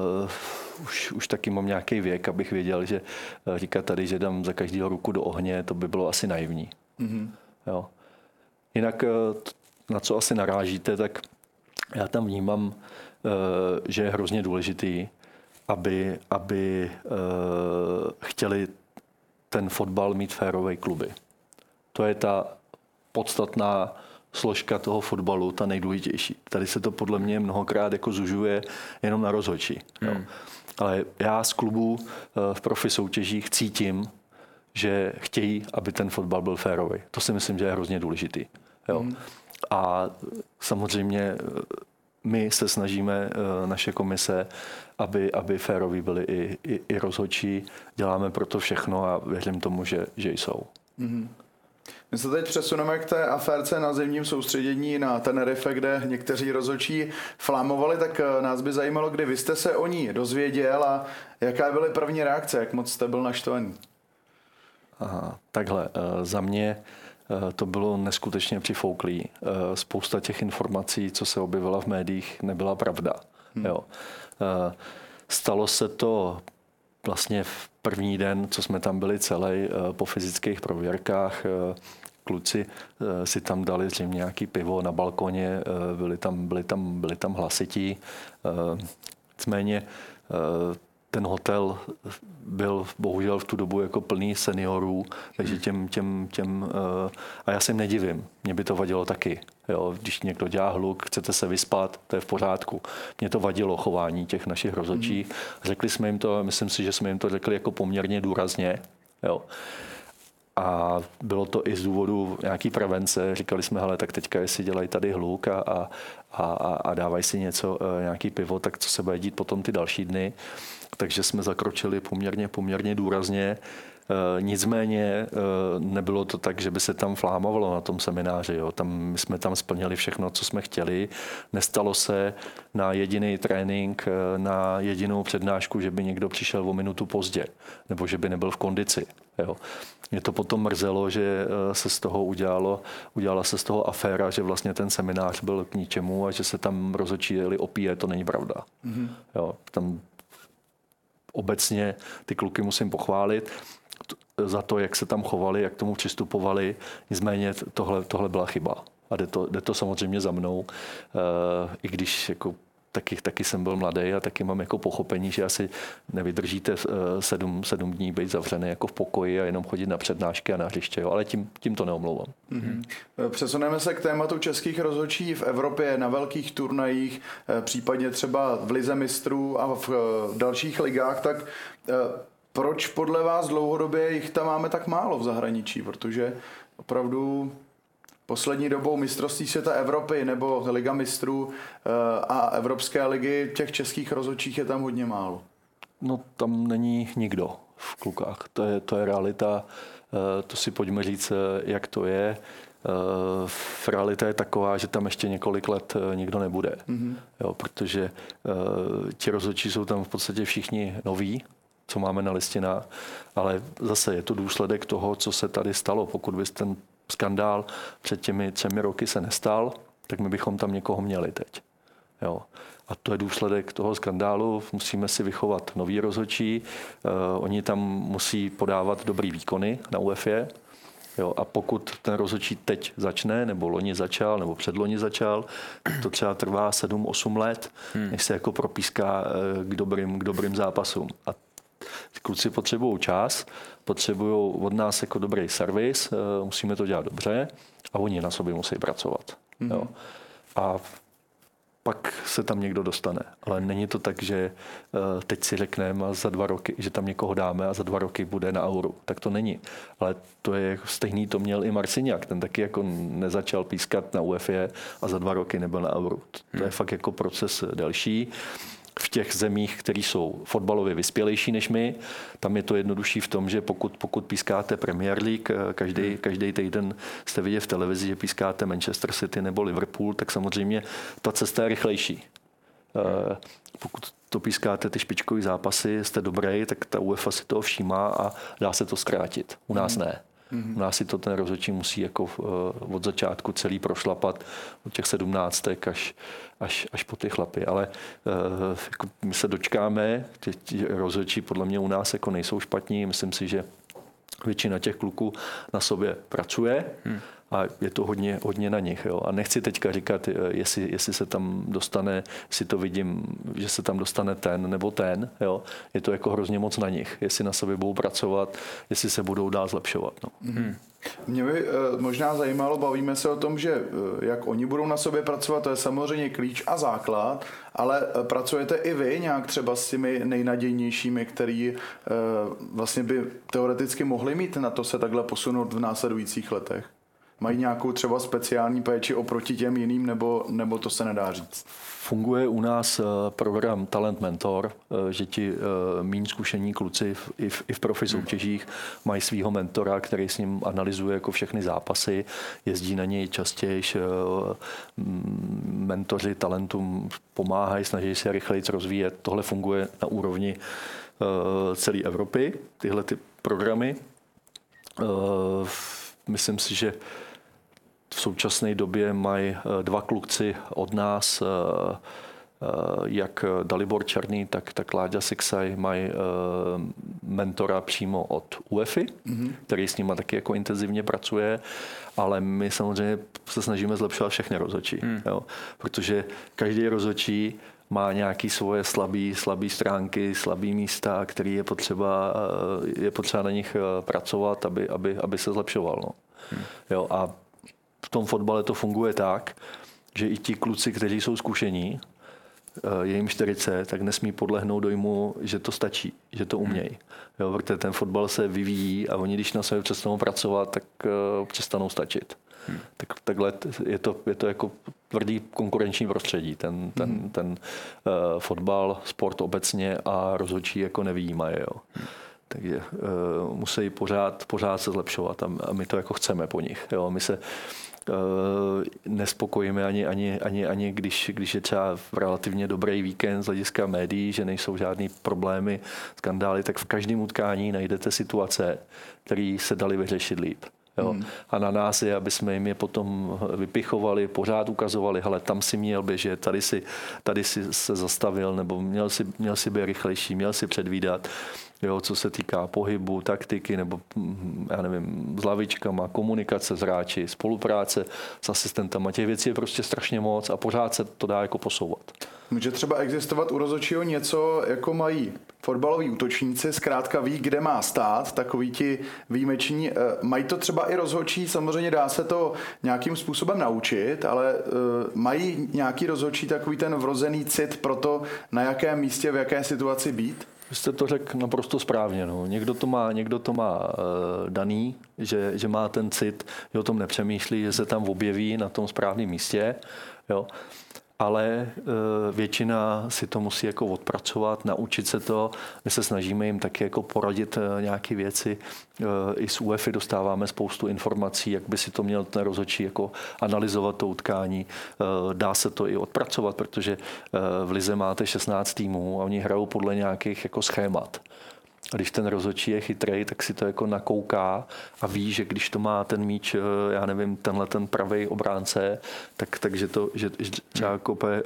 už taky mám nějaký věk, abych věděl, že říkat tady, že dám za každého ruku do ohně, to by bylo asi naivní. Jo. Jinak, na co asi narážíte, tak já tam vnímám, že je hrozně důležitý, aby chtěli ten fotbal mít férové kluby. To je ta podstatná složka toho fotbalu, ta nejdůležitější. Tady se to podle mě mnohokrát jako zužuje jenom na rozhodčí. Ale já z klubů v profi soutěžích cítím, že chtějí, aby ten fotbal byl férový. To si myslím, že je hrozně důležitý. Jo. A samozřejmě my se snažíme, naše komise, aby féroví byli i rozhodčí. Děláme proto všechno a věřím tomu, že jsou. My se teď přesuneme k té aférce na zimním soustředění na Tenerife, kde někteří rozhodčí flámovali, tak nás by zajímalo, kdy vy jste se o ní dozvěděl a jaká byly první reakce, jak moc jste byl naštvaný? Takhle, za mě to bylo neskutečně přifouklý. Spousta těch informací, co se objevila v médiích, nebyla pravda. Jo. Stalo se to vlastně v první den, co jsme tam byli celý, po fyzických prověrkách. Kluci si tam dali zřejmě nějaký pivo na balkoně, byli tam hlasití. Nicméně ten hotel byl bohužel v tu dobu jako plný seniorů, takže a já se jim nedivím, mě by to vadilo taky. Jo, když někdo dělá hluk, chcete se vyspat, to je v pořádku. Mě to vadilo chování těch našich rozhodčích. Řekli jsme jim to, myslím si, že jsme jim to řekli jako poměrně důrazně. Jo. A bylo to i z důvodu nějaký prevence. Říkali jsme, hele, tak teďka jestli dělají tady hluk a dávají si něco, nějaký pivo, tak co se bude dít potom ty další dny. Takže jsme zakročili poměrně důrazně. Nicméně nebylo to tak, že by se tam flámovalo na tom semináři. Jo. My jsme tam splnili všechno, co jsme chtěli. Nestalo se na jediný trénink, na jedinou přednášku, že by někdo přišel o minutu pozdě, nebo že by nebyl v kondici. Jo. Mě to potom mrzelo, že se z toho udělala se z toho aféra, že vlastně ten seminář byl k ničemu a že se tam rozhodčí jeli opíjet, to není pravda. Jo. Tam obecně ty kluky musím pochválit za to, jak se tam chovali, jak tomu přistupovali. Nicméně tohle byla chyba. A jde to samozřejmě za mnou, i když jako taky jsem byl mladý a taky mám jako pochopení, že asi nevydržíte 7 dní být zavřený jako v pokoji a jenom chodit na přednášky a na hřiště, jo. Ale tím to neomlouvám. Mm-hmm. Přesuneme se k tématu českých rozhodčí v Evropě na velkých turnajích, případně třeba v Lize mistrů a v dalších ligách, tak proč podle vás dlouhodobě jich tam máme tak málo v zahraničí? Protože opravdu poslední dobou mistrovství světa Evropy nebo Liga mistrů a Evropské ligy, těch českých rozhodčích je tam hodně málo. No tam není nikdo v klukách. To je realita. To si pojďme říct, jak to je. Realita je taková, že tam ještě několik let nikdo nebude. Mm-hmm. Jo, protože ti rozhodčí jsou tam v podstatě všichni noví, co máme na listinách, ale zase je to důsledek toho, co se tady stalo. Pokud bys ten skandál před těmi 3 roky se nestal, tak my bychom tam někoho měli teď. Jo. A to je důsledek toho skandálu. Musíme si vychovat nový rozhodčí. Oni tam musí podávat dobrý výkony na UEFA. Jo. A pokud ten rozhodčí teď začne, nebo loni začal, nebo předloni začal, to třeba trvá 7-8 let, než se jako propíská k dobrým zápasům. A kluci potřebují čas, potřebují od nás jako dobrý servis, musíme to dělat dobře a oni na sobě musí pracovat. Mm-hmm. Jo. A pak se tam někdo dostane. Ale není to tak, že teď si řekneme a za 2 roky, že tam někoho dáme a za 2 roky bude na Euru. Tak to není. Ale to je stejný, to měl i Marciniak. Ten taky jako nezačal pískat na UEFA a za 2 roky nebyl na Euru. To je fakt jako proces delší. V těch zemích, které jsou fotbalově vyspělejší než my, tam je to jednodušší v tom, že pokud pískáte Premier League, každý týden jste viděli v televizi, že pískáte Manchester City nebo Liverpool, tak samozřejmě ta cesta je rychlejší. Pokud to pískáte ty špičkové zápasy, jste dobrý, tak ta UEFA si toho všímá a dá se to zkrátit. U nás ne. U nás si to ten rozhodčí musí jako od začátku celý prošlapat od těch 17 až po ty chlapy. Ale jako my se dočkáme, ti rozhodčí podle mě u nás jako nejsou špatní. Myslím si, že většina těch kluků na sobě pracuje a je to hodně na nich. Jo. A nechci teďka říkat, jestli se tam dostane, jestli to vidím, že se tam dostane ten nebo ten. Jo. Je to jako hrozně moc na nich, jestli na sobě budou pracovat, jestli se budou dál zlepšovat. No. Mě by možná zajímalo, bavíme se o tom, že jak oni budou na sobě pracovat, to je samozřejmě klíč a základ, ale pracujete i vy nějak třeba s těmi nejnadějnějšími, který vlastně by teoreticky mohli mít na to se takhle posunout v následujících letech? Mají nějakou třeba speciální péči oproti těm jiným, nebo to se nedá říct? Funguje u nás program Talent Mentor, že ti míň zkušení kluci i v profi soutěžích mají svýho mentora, který s ním analyzuje jako všechny zápasy, jezdí na něj častěji, mentoři talentům pomáhají, snaží se rychleji rozvíjet. Tohle funguje na úrovni celé Evropy, tyhle ty programy. Myslím si, že v současné době mají 2 kluci od nás, jak Dalibor Černý, tak Láďa Siksaj, mají mentora přímo od UEFA, který s nima taky jako intenzivně pracuje, ale my samozřejmě se snažíme zlepšovat všechny rozhodčí, jo? Protože každý rozhodčí má nějaké svoje slabé stránky, slabé místa, které je potřeba na nich pracovat, aby se zlepšoval. No. Jo, a v tom fotbale to funguje tak, že i ti kluci, kteří jsou zkušení, je jim 40, tak nesmí podlehnout dojmu, že to stačí, že to umějí. Jo, protože ten fotbal se vyvíjí a oni, když na sebe přestanou pracovat, tak přestanou stačit. Takhle je to jako tvrdý konkurenční prostředí. Ten fotbal, sport obecně a rozhodčí jako nevyjímají. Jo. Takže musí pořád se zlepšovat a my to jako chceme po nich. Jo. My se nespokojíme ani když je třeba relativně dobrý víkend z hlediska médií, že nejsou žádný problémy, skandály, tak v každém utkání najdete situace, které se daly vyřešit líp. Jo. A na nás je, aby jsme jim je potom vypichovali, pořád ukazovali, hele, tam si měl běžet, tady si se zastavil, nebo měl si být rychlejší, měl si předvídat. Jo, co se týká pohybu, taktiky, nebo já nevím, s lavičkama, komunikace s hráči, spolupráce s asistentama. Těch věcí je prostě strašně moc a pořád se to dá jako posouvat. Může třeba existovat u rozhodčího něco, jako mají fotbaloví útočníci, zkrátka ví, kde má stát, takoví ti výjimeční. Mají to třeba i rozhodčí, samozřejmě dá se to nějakým způsobem naučit, ale mají nějaký rozhodčí takový ten vrozený cit pro to, na jakém místě, v jaké situaci být? Vy jste to řekl naprosto správně. No. Někdo to má daný, že má ten cit, že o tom nepřemýšlí, že se tam objeví na tom správném místě. Jo. Ale většina si to musí jako odpracovat, naučit se to. My se snažíme jim taky jako poradit nějaké věci. I z UEFA dostáváme spoustu informací, jak by si to měl ten rozhodčí jako analyzovat to utkání. Dá se to i odpracovat, protože v lize máte 16 týmů a oni hrajou podle nějakých jako schémat. A když ten rozhodčí je chytrej, tak si to jako nakouká a ví, že když to má ten míč, já nevím, tenhle ten pravý obránce, takže to, že třeba kope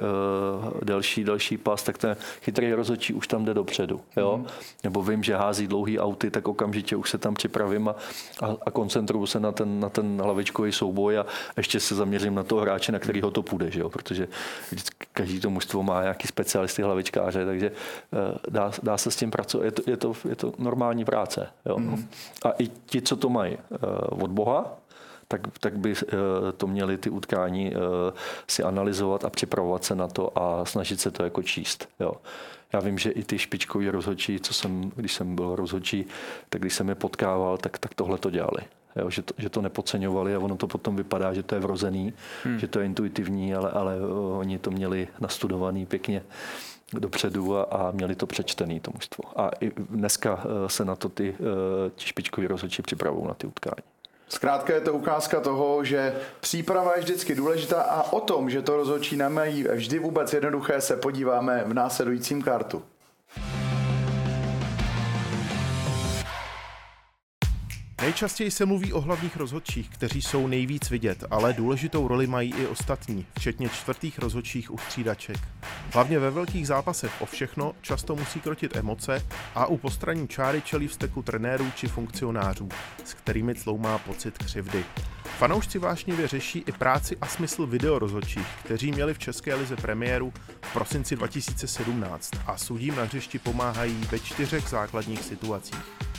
delší pas, tak ten chytrej rozhodčí už tam jde dopředu. Jo? Nebo vím, že hází dlouhý auty, tak okamžitě už se tam připravím a koncentruju se na ten hlavičkový souboj a ještě se zaměřím na toho hráče, na kterýho to půjde, že jo? Protože každý to mužstvo má nějaký specialisty hlavičkáře, takže dá se s tím pracovat. Je to normální práce. Jo. A i ti, co to mají od Boha, tak by to měli ty utkání si analyzovat a připravovat se na to a snažit se to jako číst. Jo. Já vím, že i ty špičkoví rozhodčí, když jsem byl rozhodčí, tak když jsem je potkával, tak tohle to dělali. Jo, že to nepodceňovali a ono to potom vypadá, že to je vrozený, že to je intuitivní, ale oni to měli nastudovaný pěkně dopředu a měli to přečtený, to mužstvo. A i dneska se na to ty špičkoví rozhodčí připravují na ty utkání. Zkrátka je to ukázka toho, že příprava je vždycky důležitá a o tom, že to rozhodčí nemají vždy vůbec jednoduché, se podíváme v následujícím kartu. Nejčastěji se mluví o hlavních rozhodčích, kteří jsou nejvíc vidět, ale důležitou roli mají i ostatní, včetně čtvrtých rozhodčích u střídaček. Hlavně ve velkých zápasech o všechno často musí krotit emoce a u postranní čáry čelí vzteku trenérů či funkcionářů, s kterými cloumá pocit křivdy. Fanoušci vášnivě řeší i práci a smysl videorozhodčích, kteří měli v České lize premiéru v prosinci 2017 a sudím na hřišti pomáhají ve 4 základních situacích.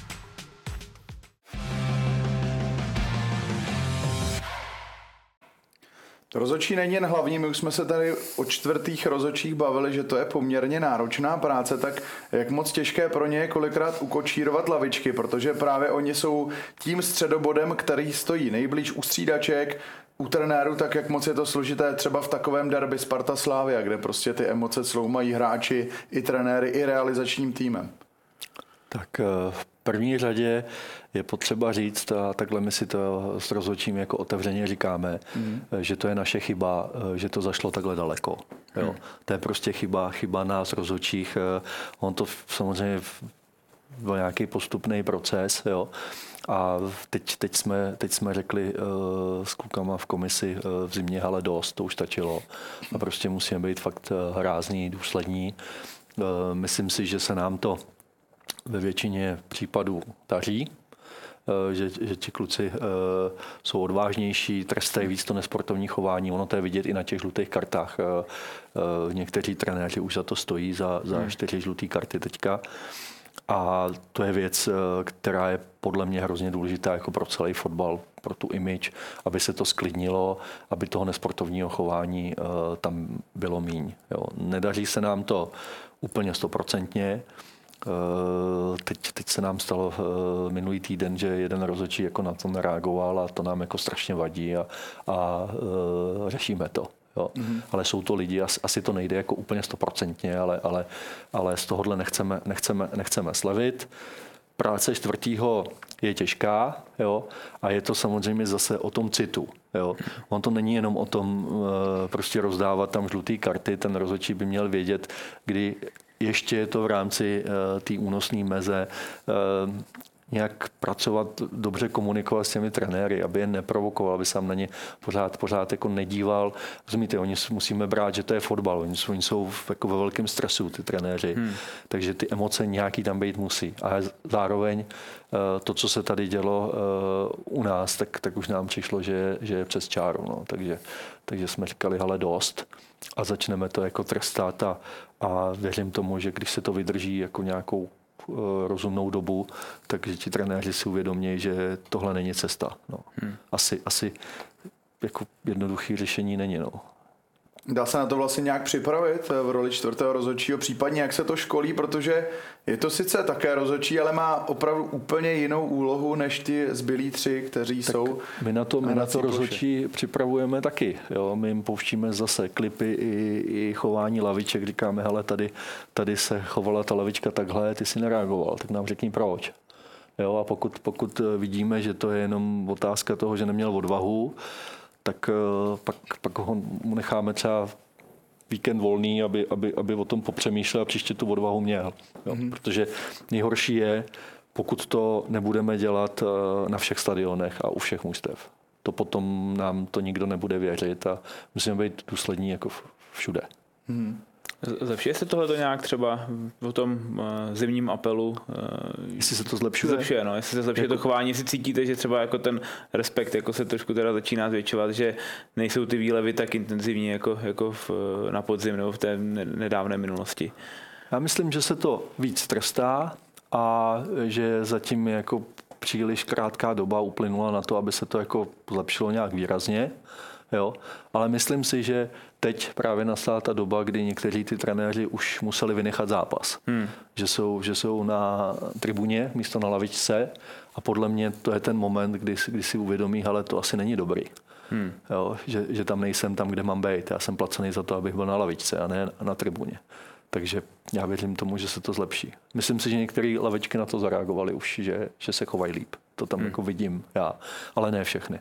Rozhodčí není jen hlavní, my už jsme se tady o čtvrtých rozhodčích bavili, že to je poměrně náročná práce, tak jak moc těžké pro ně je kolikrát ukočírovat lavičky, protože právě oni jsou tím středobodem, který stojí nejblíž u střídaček, u trenéru, tak jak moc je to složité třeba v takovém derby Sparta Slavia, kde prostě ty emoce cloumají hráči, i trenéry, i realizačním týmem. Tak v první řadě je potřeba říct, a takhle my si to s rozhodčím jako otevřeně říkáme, že to je naše chyba, že to zašlo takhle daleko. Jo. To je prostě chyba nás rozhodčích. On to samozřejmě byl nějaký postupný proces. Jo. A teď jsme řekli s klukama v komisi v zimě, ale dost, to už stačilo. A prostě musíme být fakt rázní, důslední. Myslím si, že se nám to ve většině případů daří, že ti kluci jsou odvážnější, trestají víc to nesportovní chování. Ono to je vidět i na těch žlutých kartách. Někteří trenéři už za to stojí, za 4 žluté karty teďka. A to je věc, která je podle mě hrozně důležitá jako pro celý fotbal, pro tu image, aby se to sklidnilo, aby toho nesportovního chování tam bylo míň. Jo. Nedaří se nám to úplně 100%. Teď se nám stalo minulý týden, že jeden rozhodčí jako na to nereagoval a to nám jako strašně vadí a řešíme to. Jo. Ale jsou to lidi, asi to nejde jako úplně 100%, ale z tohohle nechceme slevit. Práce čtvrtýho je těžká, jo, a je to samozřejmě zase o tom citu. Jo. On to není jenom o tom prostě rozdávat tam žluté karty, ten rozhodčí by měl vědět, kdy ještě je to v rámci té únosné meze, nějak pracovat, dobře komunikovat s těmi trenéry, aby je neprovokoval, aby se na ně pořád jako nedíval. Rozumíte, oni musíme brát, že to je fotbal, oni jsou jako ve velkém stresu, ty trenéři, takže ty emoce nějaký tam být musí. A zároveň to, co se tady dělo u nás, tak už nám přišlo, že je přes čáru. No. Takže jsme říkali, hele, dost a začneme to jako trestat a věřím tomu, že když se to vydrží jako nějakou rozumnou dobu, takže ti trenéři si uvědomí, že tohle není cesta. No. Asi jako jednoduché řešení není. No. Dá se na to vlastně nějak připravit v roli čtvrtého rozhodčího, případně jak se to školí, protože je to sice také rozhodčí, ale má opravdu úplně jinou úlohu než ti zbylí 3, kteří tak jsou. My na to rozhodčí připravujeme taky. Jo? My jim pouštíme zase klipy i chování laviček. Říkáme, hele, tady se chovala ta lavička takhle, ty si nereagoval, tak nám řekni proč. Jo? A pokud vidíme, že to je jenom otázka toho, že neměl odvahu, tak pak ho necháme třeba víkend volný, aby o tom popřemýšlel a příště tu odvahu měl. Jo? Protože nejhorší je, pokud to nebudeme dělat na všech stadionech a u všech mužstev. To potom nám to nikdo nebude věřit a musíme být důslední jako všude. Zlepšuje se tohle nějak třeba o tom zimním apelu? Jestli se to zlepšuje? Zlepšuje, no. Jestli se zlepšuje to chování, jestli cítíte, že třeba jako ten respekt jako se trošku teda začíná zvětšovat, že nejsou ty výlevy tak intenzivní jako na podzim nebo v té nedávné minulosti. Já myslím, že se to víc trestá a že zatím jako příliš krátká doba uplynula na to, aby se to jako zlepšilo nějak výrazně. Jo? Ale myslím si, že teď právě nastala ta doba, kdy někteří ty trenéři už museli vynechat zápas. Že jsou na tribuně místo na lavičce a podle mě to je ten moment, kdy si uvědomí, hele, to asi není dobrý. Jo? Že tam nejsem tam, kde mám být. Já jsem placený za to, abych byl na lavičce a ne na tribuně. Takže já věřím tomu, že se to zlepší. Myslím si, že některé lavičky na to zareagovaly už, že se chovají líp. To tam jako vidím já, ale ne všechny.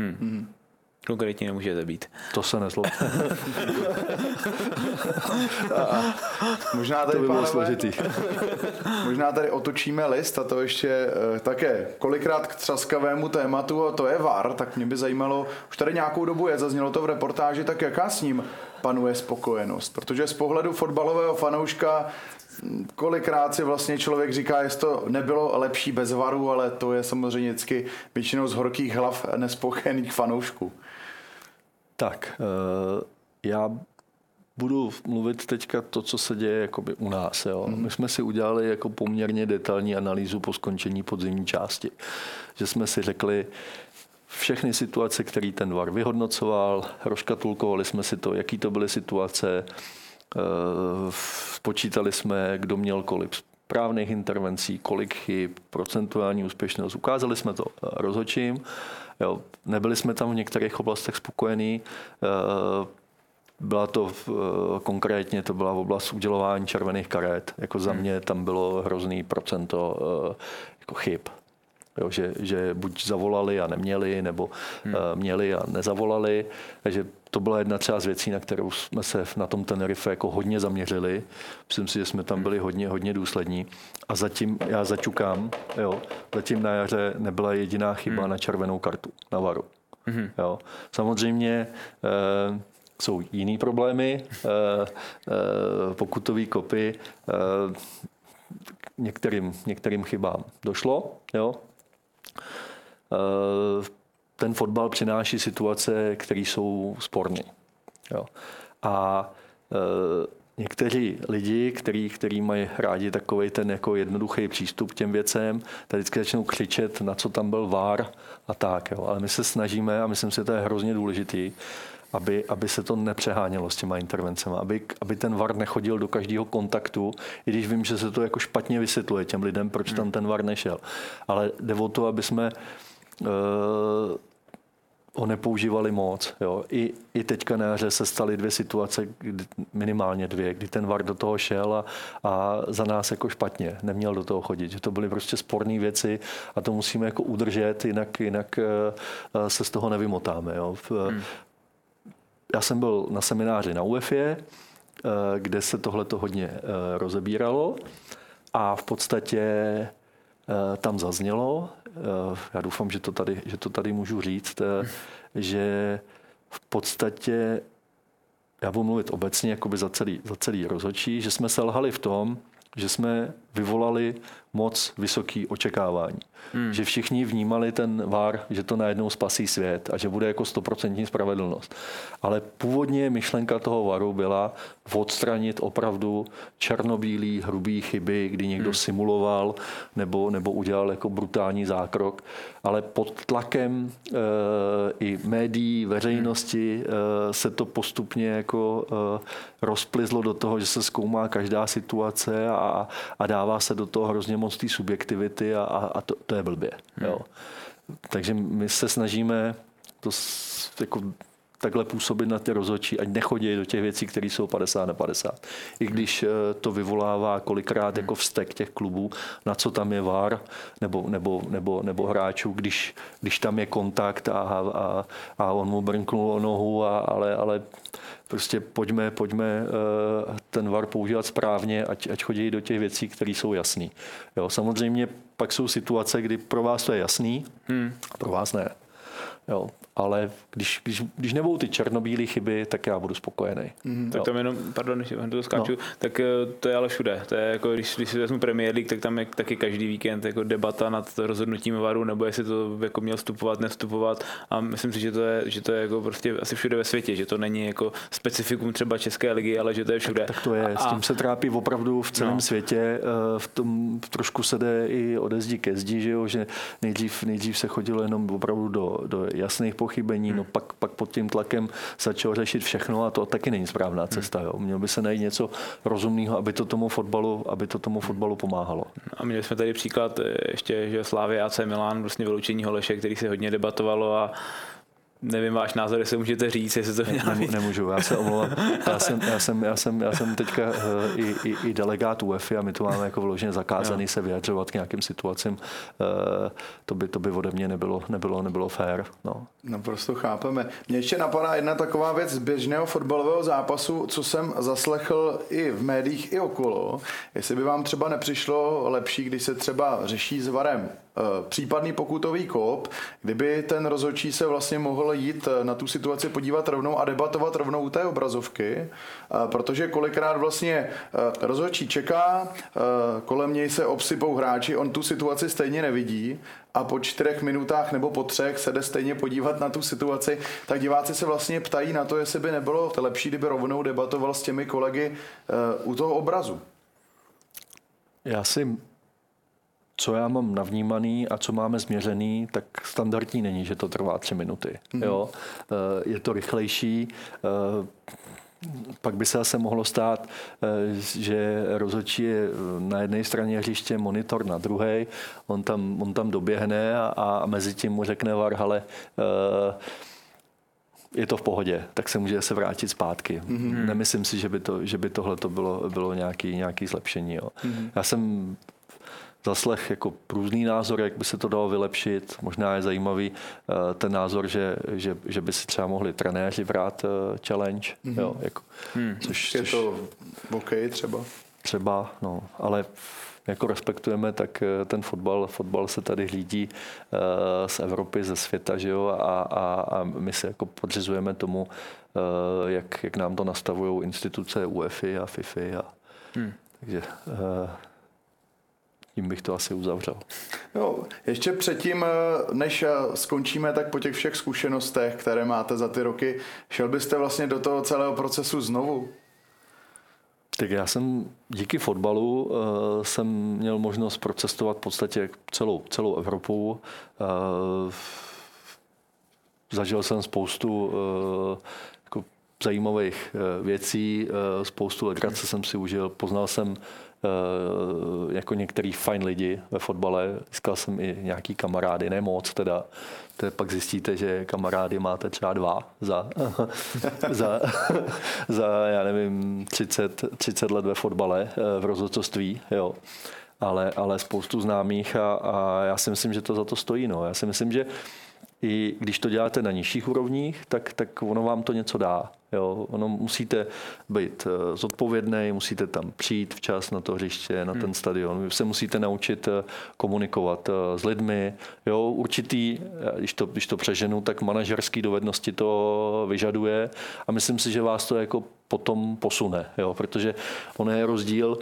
Konkrétně nemůžete být. To se nezlobte. Možná tady, to by bylo složitý. Možná tady otočíme list a to ještě také kolikrát k třaskavému tématu a to je VAR, tak mě by zajímalo, už tady nějakou dobu je, zaznělo to v reportáži, tak jaká s ním panuje spokojenost? Protože z pohledu fotbalového fanouška kolikrát si vlastně člověk říká, jestli to nebylo lepší bez VARu, ale to je samozřejmě vždycky většinou z horkých hlav nespokojených fanoušků. Tak, já budu mluvit teďka to, co se děje jakoby u nás. Jo. My jsme si udělali jako poměrně detailní analýzu po skončení podzimní části. Že jsme si řekli všechny situace, které ten VAR vyhodnocoval, rozkatulkovali jsme si to, jaký to byly situace, spočítali jsme, kdo měl kolik správných intervencí, kolik chyb, procentuální úspěšnost. Ukázali jsme to rozhodčím. Jo, nebyli jsme tam v některých oblastech spokojení. Byla to konkrétně, to byla v oblast udělování červených karet. Jako za mě tam bylo hrozný procento jako chyb. Jo, že buď zavolali a neměli, nebo měli a nezavolali. Takže to byla jedna třeba z věcí, na kterou jsme se na tom Tenerife jako hodně zaměřili. Myslím si, že jsme tam byli hodně důslední. A zatím, já začukám, jo, zatím na jaře nebyla jediná chyba na červenou kartu, na VARu. Jo. Samozřejmě jsou jiný problémy, pokutový kopy, některým chybám došlo, jo. Ten fotbal přináší situace, které jsou sporné. A někteří lidi, kteří mají rádi takovej ten jako jednoduchý přístup k těm věcem, tak vždycky začnou křičet, na co tam byl VAR a tak. Jo. Ale my se snažíme, a myslím si, že to je hrozně důležitý, aby se to nepřehánělo s těma intervencemi, aby ten VAR nechodil do každého kontaktu, i když vím, že se to jako špatně vysvětluje těm lidem, proč tam ten VAR nešel. Ale jde o to, aby jsme ho nepoužívali moc. Jo. I teďka na jaře se staly 2 situace, minimálně 2, kdy ten VAR do toho šel a za nás jako špatně. Neměl do toho chodit. Že to byly prostě sporné věci a to musíme jako udržet, jinak se z toho nevymotáme. Jo. Já jsem byl na semináři na UEFA, kde se tohleto hodně rozebíralo a v podstatě tam zaznělo, já doufám, že to tady můžu říct, že v podstatě, já budu mluvit obecně jakoby za celý rozhodčí, že jsme selhali v tom, že jsme vyvolali moc vysoký očekávání. Že všichni vnímali ten VAR, že to najednou spasí svět a že bude jako 100% spravedlnost. Ale původně myšlenka toho VARu byla odstranit opravdu černobílý, hrubý chyby, kdy někdo simuloval nebo udělal jako brutální zákrok. Ale pod tlakem i médií, veřejnosti se to postupně jako rozplizlo do toho, že se zkoumá každá situace a dává se do toho hrozně moc té subjektivity a to je blbě. Jo. Takže my se snažíme to jako takhle působit na ty rozhodčí, ať nechodí do těch věcí, které jsou 50/50. I když to vyvolává kolikrát jako vztek těch klubů, na co tam je VAR nebo hráčů, když tam je kontakt a on mu brnknul o nohu, ale prostě pojďme ten VAR používat správně, ať chodí do těch věcí, které jsou jasné. Samozřejmě pak jsou situace, kdy pro vás to je jasný, pro vás ne. Jo, ale když nebudou ty černobílé chyby, tak já budu spokojený. Tak tam jenom, pardon, když to skáču, tak to je ale všude. To je jako, když si vezmu Premier League, tak tam je taky každý víkend jako debata nad rozhodnutím VARu, nebo jestli to jako měl vstupovat, nevstupovat. A myslím si, že to je jako prostě asi všude ve světě, že to není jako specifikum třeba České ligy, ale že to je všude. Tak to je. S tím se trápí opravdu v celém světě. V tom trošku se jde i ode zdi ke zdi, že nejdřív se chodilo jenom opravdu do jasných pochybení, no pak pod tím tlakem začalo řešit všechno a to taky není správná cesta. Jo. Mělo by se najít něco rozumného, aby to tomu fotbalu pomáhalo. A měli jsme tady příklad ještě, že Slavia AC Milan, vlastně vyloučení Holeše, který se hodně debatovalo a nevím váš názor, jestli můžete říct, jestli to měla být. Nemůžu, já se omlouvám. Já jsem teďka i delegát UEFA a my to máme jako vloženě zakázaný se vyjadřovat k nějakým situacím. To by ode mě nebylo fér. No. Naprosto chápeme. Mně ještě napadá jedna taková věc z běžného fotbalového zápasu, co jsem zaslechl i v médiích, i okolo. Jestli by vám třeba nepřišlo lepší, když se třeba řeší s VARem případný pokutový kop, kdyby ten rozhodčí se vlastně mohl jít na tu situaci podívat rovnou a debatovat rovnou u té obrazovky, protože kolikrát vlastně rozhodčí čeká, kolem něj se obsypou hráči, on tu situaci stejně nevidí a po 4 minutách nebo po 3 se jde stejně podívat na tu situaci, tak diváci se vlastně ptají na to, jestli by nebylo lepší, kdyby rovnou debatoval s těmi kolegy u toho obrazu. Co já mám navnímaný a co máme změřený, tak standardní není, že to trvá 3 minuty. Jo? Je to rychlejší. Pak by se asi mohlo stát, že rozhodčí je na jedné straně hřiště, monitor na druhé, on tam doběhne a mezi tím mu řekne VAR, ale je to v pohodě, tak se může se vrátit zpátky. Nemyslím si, že by tohle bylo nějaký zlepšení. Jo. Já jsem zaslech jako různý názor, jak by se to dalo vylepšit. Možná je zajímavý ten názor, že by si třeba mohli trenéři brát challenge. Jo, jako, což je to OK třeba? Třeba, no, ale jako respektujeme, tak ten fotbal se tady hlídí z Evropy, ze světa, že jo, a my se jako podřizujeme tomu, jak nám to nastavují instituce UEFA a FIFA. Takže tím bych to asi uzavřel. Jo, ještě předtím, než skončíme, tak po těch všech zkušenostech, které máte za ty roky, šel byste vlastně do toho celého procesu znovu? Tak já jsem díky fotbalu jsem měl možnost procestovat v podstatě celou Evropu. Zažil jsem spoustu jako zajímavých věcí, spoustu legrace jsem si užil, poznal jsem jako některý fajn lidi ve fotbale, získal jsem i nějaký kamarády, ne moc teda, pak zjistíte, že kamarády máte třeba 2 za já nevím, 30 let ve fotbale, v rozhodcovství, jo. Ale spoustu známých a já si myslím, že to za to stojí. No. Já si myslím, že i když to děláte na nižších úrovních, tak ono vám to něco dá. Jo, ono musíte být zodpovědný, musíte tam přijít včas na to hřiště, na ten stadion. Vy se musíte naučit komunikovat s lidmi. Jo, určitý, když to přeženu, tak manažerský dovednosti to vyžaduje a myslím si, že vás to jako potom posune, jo, protože ono je rozdíl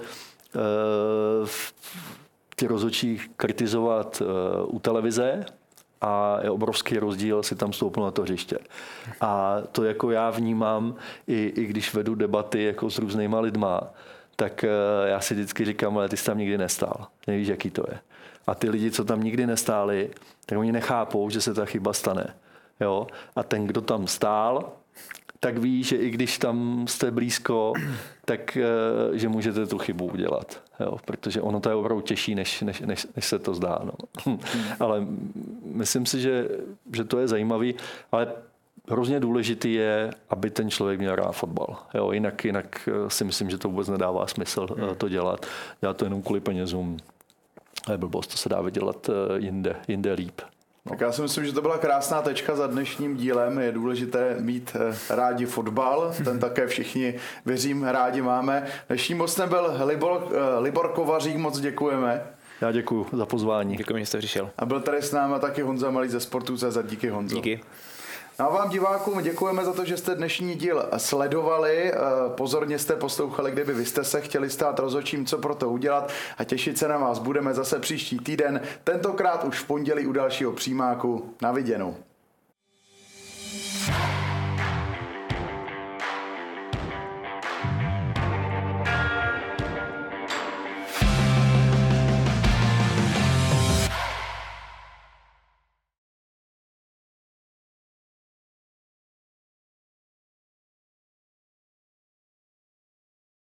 ty rozhodčí kritizovat u televize a je obrovský rozdíl si tam stoupnout na to hřiště. A to jako já vnímám, i když vedu debaty jako s různýma lidma, tak já si vždycky říkám, ale ty jsi tam nikdy nestál. Nevíš, jaký to je. A ty lidi, co tam nikdy nestáli, tak oni nechápou, že se ta chyba stane. Jo? A ten, kdo tam stál, tak ví, že i když tam jste blízko, tak že můžete tu chybu udělat. Jo? Protože ono to je opravdu těžší, než se to zdá. No. Ale myslím si, že to je zajímavý, ale hrozně důležitý je, aby ten člověk měl rád fotbal. Jo? Jinak si myslím, že to vůbec nedává smysl to dělat. Dělat to jenom kvůli penězům. Ale blbost, to se dá vydělat jinde líp. No. Tak já si myslím, že to byla krásná tečka za dnešním dílem. Je důležité mít rádi fotbal, ten také všichni, věřím, rádi máme. Dnešním hostem byl Libor Kovařík, moc děkujeme. Já děkuji za pozvání. Děkuji, že jste přišel. A byl tady s námi taky Honza Malý ze Sportu.cz. Díky, Honzo. Díky. No a vám divákům děkujeme za to, že jste dnešní díl sledovali. Pozorně jste poslouchali, kdyby vy jste se chtěli stát rozhodčím, co pro to udělat, a těšit se na vás budeme zase příští týden, tentokrát už v pondělí u dalšího přímáku. Na viděnou.